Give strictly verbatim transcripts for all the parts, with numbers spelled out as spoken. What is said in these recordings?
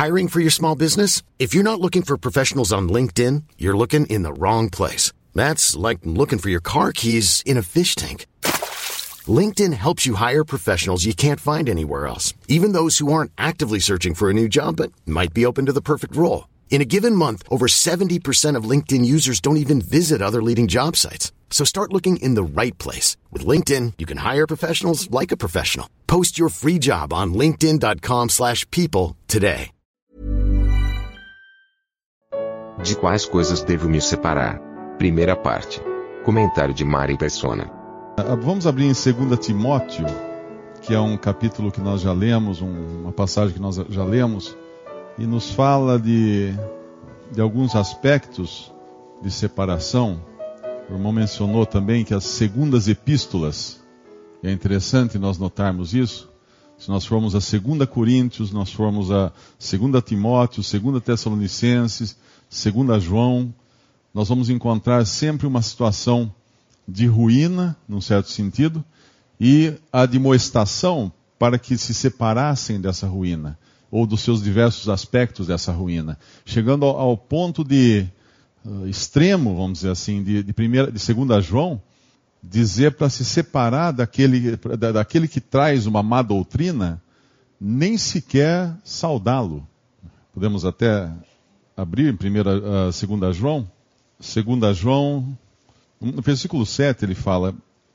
Hiring for your small business? If you're not looking for professionals on LinkedIn, you're looking in the wrong place. That's like looking for your car keys in a fish tank. LinkedIn helps you hire professionals you can't find anywhere else, even those who aren't actively searching for a new job but might be open to the perfect role. In a given month, over seventy percent of LinkedIn users don't even visit other leading job sites. So start looking in the right place. With LinkedIn, you can hire professionals like a professional. Post your free job on linkedin dot com slash people today. De quais coisas devo me separar? Primeira parte. Comentário de Mari Persona. Vamos abrir em dois Timóteo, que é um capítulo que nós já lemos, um, uma passagem que nós já lemos, e nos fala de, de alguns aspectos de separação. O irmão mencionou também que as segundas epístolas, é interessante nós notarmos isso. Se nós formos a dois Coríntios, nós formos a dois Timóteo, dois Tessalonicenses, dois João, nós vamos encontrar sempre uma situação de ruína, num certo sentido, e a admoestação para que se separassem dessa ruína, ou dos seus diversos aspectos dessa ruína, chegando ao, ao ponto de uh, extremo, vamos dizer assim, de, de, primeira, de dois João, dizer para se separar daquele, da, daquele que traz uma má doutrina, nem sequer saudá-lo. Podemos até abrir em primeira, uh, dois João, dois João, no versículo sete ele fala,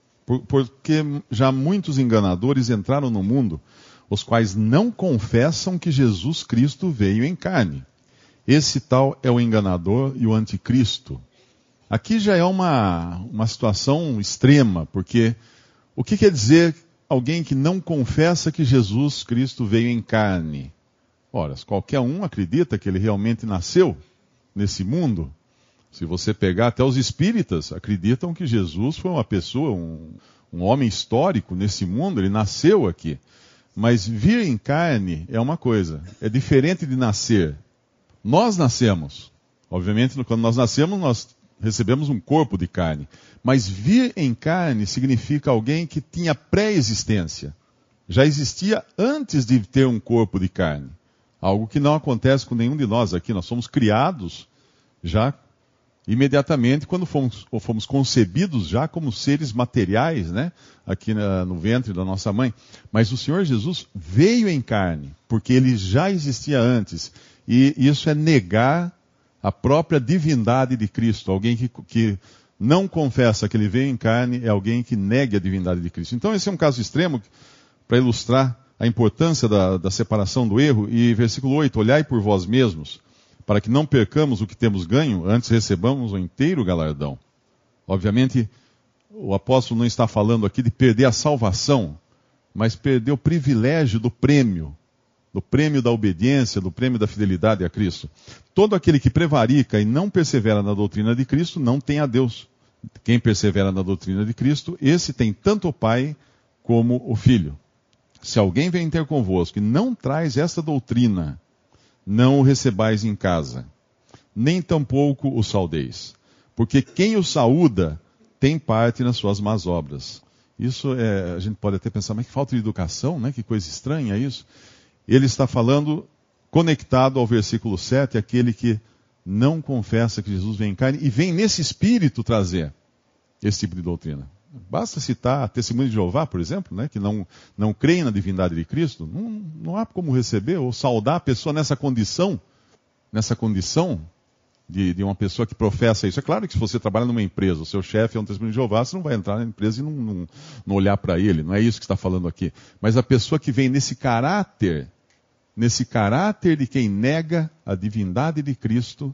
porque já muitos enganadores entraram no mundo, os quais não confessam que Jesus Cristo veio em carne. Esse tal é o enganador e o anticristo. Aqui já é uma, uma situação extrema, porque o que quer dizer alguém que não confessa que Jesus Cristo veio em carne? Ora, qualquer um acredita que ele realmente nasceu nesse mundo. Se você pegar, até os espíritas acreditam que Jesus foi uma pessoa, um, um homem histórico nesse mundo, ele nasceu aqui. Mas vir em carne é uma coisa, é diferente de nascer. Nós nascemos. Obviamente, quando nós nascemos, nós recebemos um corpo de carne. Mas vir em carne significa alguém que tinha pré-existência. Já existia antes de ter um corpo de carne. Algo que não acontece com nenhum de nós aqui. Nós somos criados já imediatamente quando fomos, ou fomos concebidos já como seres materiais, né? Aqui na, no ventre da nossa mãe. Mas o Senhor Jesus veio em carne, porque ele já existia antes. E isso é negar a própria divindade de Cristo. Alguém que, que não confessa que ele veio em carne é alguém que nega a divindade de Cristo. Então esse é um caso extremo para ilustrar a importância da, da separação do erro. E versículo oito, olhai por vós mesmos, para que não percamos o que temos ganho, antes recebamos o inteiro galardão. Obviamente, o apóstolo não está falando aqui de perder a salvação, mas perder o privilégio do prêmio, do prêmio da obediência, do prêmio da fidelidade a Cristo. Todo aquele que prevarica e não persevera na doutrina de Cristo, não tem a Deus. Quem persevera na doutrina de Cristo, esse tem tanto o Pai como o Filho. Se alguém vem ter convosco e não traz esta doutrina, não o recebais em casa, nem tampouco o saudeis. Porque quem o saúda tem parte nas suas más obras. Isso é, a gente pode até pensar, mas que falta de educação, né? Que coisa estranha isso. Ele está falando, conectado ao versículo sete, aquele que não confessa que Jesus vem em carne e vem nesse espírito trazer esse tipo de doutrina. Basta citar a Testemunha de Jeová, por exemplo, né, que não, não creem na divindade de Cristo. Não, não há como receber ou saudar a pessoa nessa condição, nessa condição de, de uma pessoa que professa isso. É claro que se você trabalha numa empresa, o seu chefe é um Testemunho de Jeová, você não vai entrar na empresa e não, não, não olhar para ele. Não é isso que está falando aqui. Mas a pessoa que vem nesse caráter, nesse caráter de quem nega a divindade de Cristo,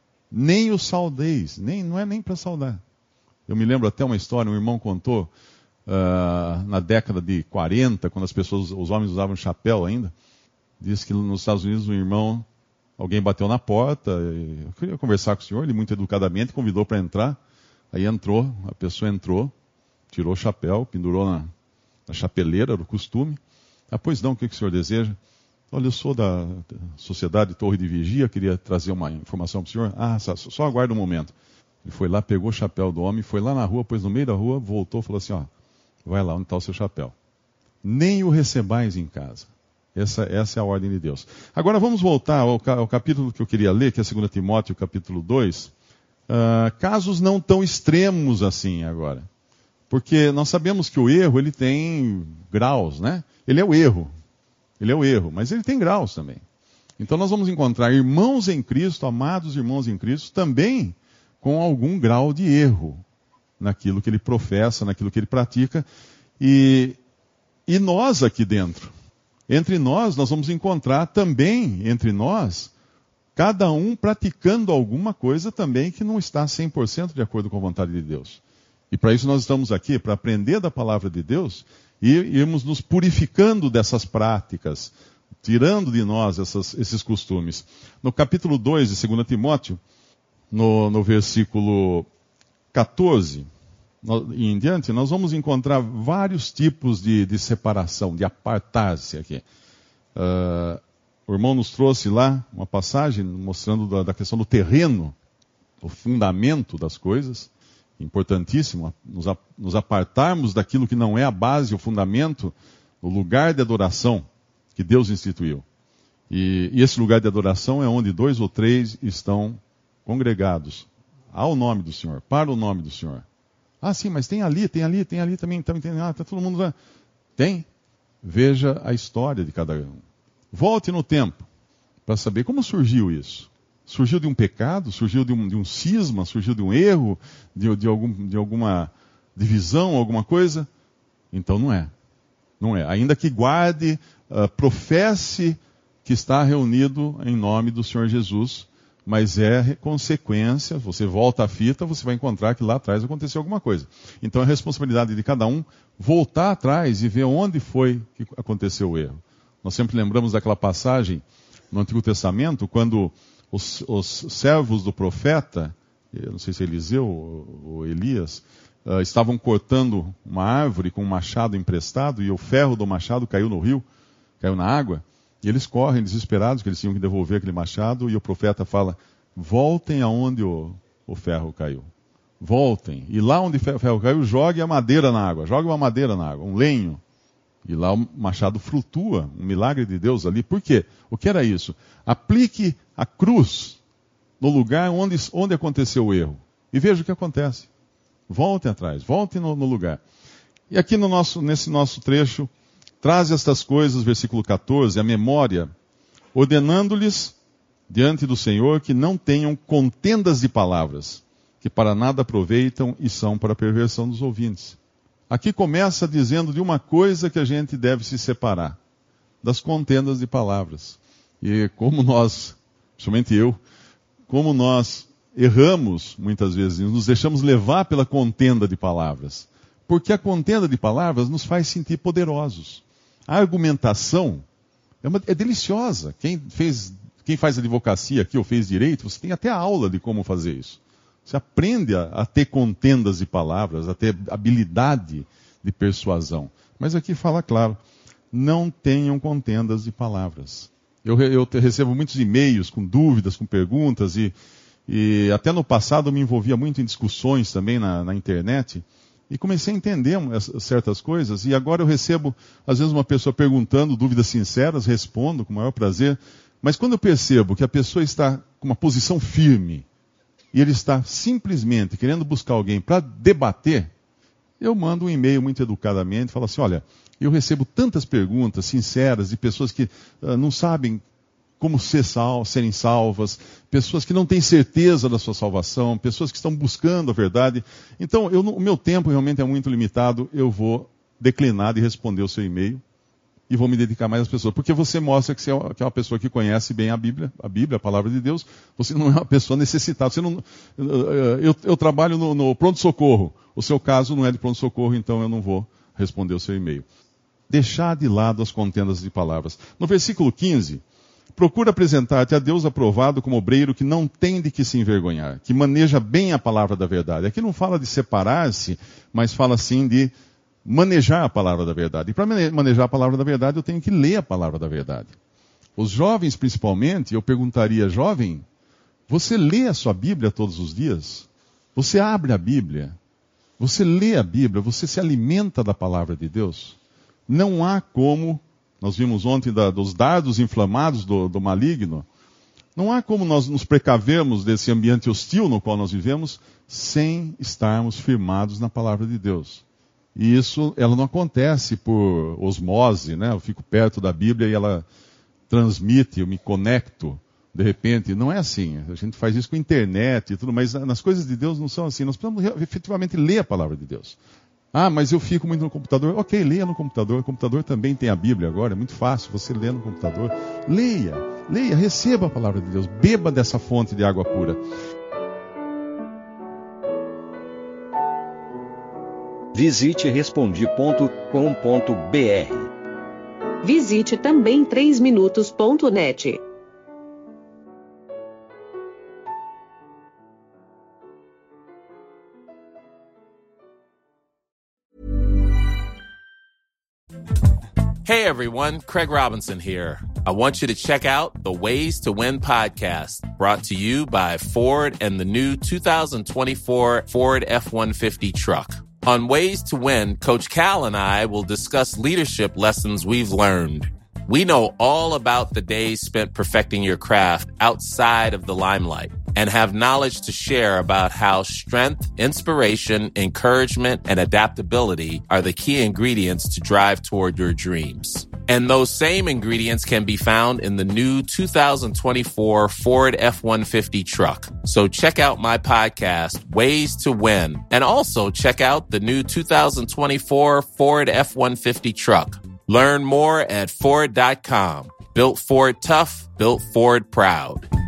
nem o saudeis, nem, não é nem para saudar. Eu me lembro até uma história, um irmão contou, uh, na década de quarenta, quando as pessoas, os homens usavam chapéu ainda, disse que nos Estados Unidos um irmão, alguém bateu na porta, eu queria conversar com o senhor, ele muito educadamente convidou para entrar, aí entrou, a pessoa entrou, tirou o chapéu, pendurou na, na chapeleira, do costume. Ah, pois não, o que, que o senhor deseja? Olha, eu sou da Sociedade Torre de Vigia, queria trazer uma informação para o senhor. Ah, só, só aguarda um momento. Ele foi lá, pegou o chapéu do homem, foi lá na rua, pôs no meio da rua, voltou e falou assim, ó, vai lá, onde está o seu chapéu? Nem o recebais em casa. Essa, essa é a ordem de Deus. Agora vamos voltar ao, ao capítulo que eu queria ler, que é dois Timóteo, capítulo dois. Uh, casos não tão extremos assim agora. Porque nós sabemos que o erro, ele tem graus, né? Ele é o erro. Ele é o erro, mas ele tem graus também. Então nós vamos encontrar irmãos em Cristo, amados irmãos em Cristo, também com algum grau de erro naquilo que ele professa, naquilo que ele pratica. E, e nós aqui dentro, entre nós, nós vamos encontrar também, entre nós, cada um praticando alguma coisa também que não está cem por cento de acordo com a vontade de Deus. E para isso nós estamos aqui, para aprender da palavra de Deus e irmos nos purificando dessas práticas, tirando de nós essas, esses costumes. No capítulo dois de dois Timóteo, no, no versículo catorze, e em diante, nós vamos encontrar vários tipos de, de separação, de apartar-se aqui. Uh, o irmão nos trouxe lá uma passagem mostrando da, da questão do terreno, o fundamento das coisas. Importantíssimo, nos, nos apartarmos daquilo que não é a base, o fundamento, o lugar de adoração que Deus instituiu. E, e esse lugar de adoração é onde dois ou três estão congregados ao nome do Senhor, para o nome do Senhor. Ah, sim, mas tem ali, tem ali, tem ali também, também tem, ah, tá todo mundo lá. Tem. Veja a história de cada um. Volte no tempo para saber como surgiu isso. Surgiu de um pecado, surgiu de um, de um cisma, surgiu de um erro, de, de, algum, de alguma divisão, alguma coisa? Então não é. Não é. Ainda que guarde, uh, professe que está reunido em nome do Senhor Jesus, mas é consequência, você volta à fita, você vai encontrar que lá atrás aconteceu alguma coisa. Então é responsabilidade de cada um voltar atrás e ver onde foi que aconteceu o erro. Nós sempre lembramos daquela passagem no Antigo Testamento, quando os, os servos do profeta, eu não sei se é Eliseu ou, ou Elias, uh, estavam cortando uma árvore com um machado emprestado e o ferro do machado caiu no rio, caiu na água. E eles correm desesperados, que eles tinham que devolver aquele machado, e o profeta fala, voltem aonde o, o ferro caiu. Voltem. E lá onde o ferro caiu, jogue a madeira na água. Jogue uma madeira na água, um lenho. E lá o machado flutua, um milagre de Deus ali. Por quê? O que era isso? Aplique a cruz no lugar onde, onde aconteceu o erro. E veja o que acontece. Voltem atrás, voltem no, no lugar. E aqui no nosso, nesse nosso trecho, traz estas coisas, versículo catorze, a memória, ordenando-lhes diante do Senhor que não tenham contendas de palavras, que para nada aproveitam e são para a perversão dos ouvintes. Aqui começa dizendo de uma coisa que a gente deve se separar, das contendas de palavras. E como nós, principalmente eu, como nós erramos muitas vezes, nos deixamos levar pela contenda de palavras. Porque a contenda de palavras nos faz sentir poderosos. A argumentação é, uma, é deliciosa. Quem, fez, quem faz advocacia aqui ou fez direito, você tem até aula de como fazer isso. Você aprende a, a ter contendas de palavras, a ter habilidade de persuasão. Mas aqui fala claro, não tenham contendas de palavras. Eu, eu recebo muitos e-mails com dúvidas, com perguntas, e, e até no passado eu me envolvia muito em discussões também na, na internet, e comecei a entender certas coisas, e agora eu recebo, às vezes, uma pessoa perguntando, dúvidas sinceras, respondo com o maior prazer, mas quando eu percebo que a pessoa está com uma posição firme, e ele está simplesmente querendo buscar alguém para debater, eu mando um e-mail muito educadamente, falo assim, olha, eu recebo tantas perguntas sinceras de pessoas que uh, não sabem como ser sal, serem salvas, pessoas que não têm certeza da sua salvação, pessoas que estão buscando a verdade. Então, eu, o meu tempo realmente é muito limitado, eu vou declinar de responder o seu e-mail e vou me dedicar mais às pessoas. Porque você mostra que você é uma pessoa que conhece bem a Bíblia, a Bíblia, a palavra de Deus, você não é uma pessoa necessitada. Você não, eu, eu trabalho no, no pronto-socorro, o seu caso não é de pronto-socorro, então eu não vou responder o seu e-mail. Deixar de lado as contendas de palavras. No versículo quinze... procura apresentar-te a Deus aprovado como obreiro que não tem de que se envergonhar, que maneja bem a palavra da verdade. Aqui não fala de separar-se, mas fala sim de manejar a palavra da verdade. E para manejar a palavra da verdade, eu tenho que ler a palavra da verdade. Os jovens, principalmente, eu perguntaria, jovem, você lê a sua Bíblia todos os dias? Você abre a Bíblia? Você lê a Bíblia? Você se alimenta da palavra de Deus? Não há como nós vimos ontem da, dos dardos inflamados do, do maligno. Não há como nós nos precavermos desse ambiente hostil no qual nós vivemos sem estarmos firmados na palavra de Deus. E isso, ela não acontece por osmose, né? Eu fico perto da Bíblia e ela transmite, eu me conecto, de repente. Não é assim. A gente faz isso com a internet e tudo, mas nas coisas de Deus não são assim. Nós precisamos efetivamente ler a palavra de Deus. Ah, mas eu fico muito no computador. Ok, leia no computador. O computador também tem a Bíblia agora. É muito fácil você ler no computador. Leia, leia, receba a palavra de Deus. Beba dessa fonte de água pura. Visite respondi ponto com ponto b r. Visite também três minutos ponto net. Hey everyone, Craig Robinson here. I want you to check out the Ways to Win podcast, brought to you by Ford and the new two thousand twenty-four Ford F one fifty truck. On Ways to Win, Coach Cal and I will discuss leadership lessons we've learned. We know all about the days spent perfecting your craft outside of the limelight and have knowledge to share about how strength, inspiration, encouragement, and adaptability are the key ingredients to drive toward your dreams. And those same ingredients can be found in the new two thousand twenty-four Ford F one fifty truck. So check out my podcast, Ways to Win, and also check out the new two thousand twenty-four Ford F one fifty truck. Learn more at Ford dot com. Built Ford tough, built Ford proud.